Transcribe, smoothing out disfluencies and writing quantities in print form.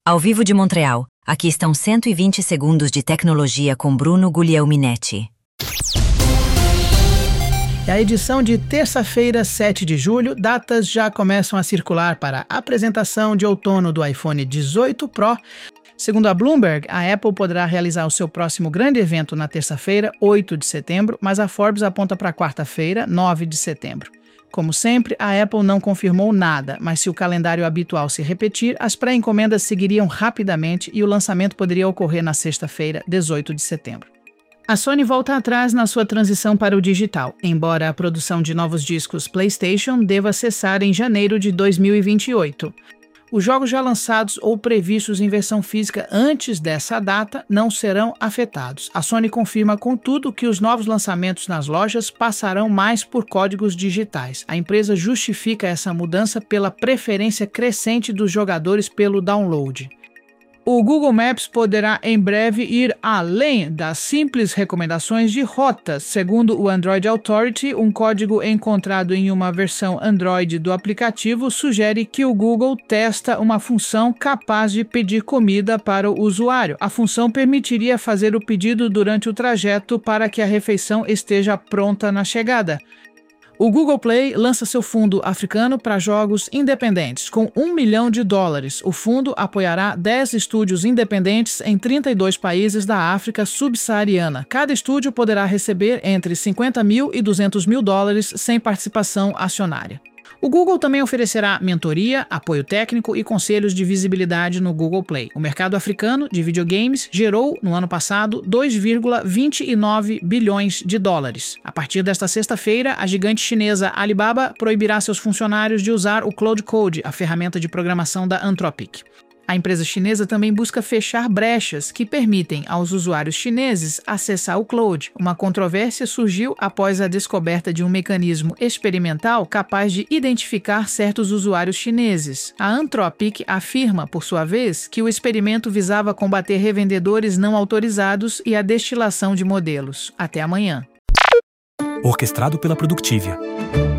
Ao vivo de Montreal, aqui estão 120 segundos de tecnologia com Bruno Guglielminetti. A edição de terça-feira, 7 de julho, datas já começam a circular para a apresentação de outono do iPhone 18 Pro. Segundo a Bloomberg, a Apple poderá realizar o seu próximo grande evento na terça-feira, 8 de setembro, mas a Forbes aponta para quarta-feira, 9 de setembro. Como sempre, a Apple não confirmou nada, mas se o calendário habitual se repetir, as pré-encomendas seguiriam rapidamente e o lançamento poderia ocorrer na sexta-feira, 18 de setembro. A Sony volta atrás na sua transição para o digital, embora a produção de novos discos PlayStation deva cessar em janeiro de 2028. Os jogos já lançados ou previstos em versão física antes dessa data não serão afetados. A Sony confirma, contudo, que os novos lançamentos nas lojas passarão mais por códigos digitais. A empresa justifica essa mudança pela preferência crescente dos jogadores pelo download. O Google Maps poderá em breve ir além das simples recomendações de rotas. Segundo o Android Authority, um código encontrado em uma versão Android do aplicativo sugere que o Google testa uma função capaz de pedir comida para o usuário. A função permitiria fazer o pedido durante o trajeto para que a refeição esteja pronta na chegada. O Google Play lança seu fundo africano para jogos independentes, com $1 milhão. O fundo apoiará 10 estúdios independentes em 32 países da África subsaariana. Cada estúdio poderá receber entre $50 mil e $200 mil sem participação acionária. O Google também oferecerá mentoria, apoio técnico e conselhos de visibilidade no Google Play. O mercado africano de videogames gerou, no ano passado, $2,29 bilhões. A partir desta sexta-feira, a gigante chinesa Alibaba proibirá seus funcionários de usar o Cloud Code, a ferramenta de programação da Anthropic. A empresa chinesa também busca fechar brechas que permitem aos usuários chineses acessar o cloud. Uma controvérsia surgiu após a descoberta de um mecanismo experimental capaz de identificar certos usuários chineses. A Anthropic afirma, por sua vez, que o experimento visava combater revendedores não autorizados e a destilação de modelos. Até amanhã. Orquestrado pela Productivia.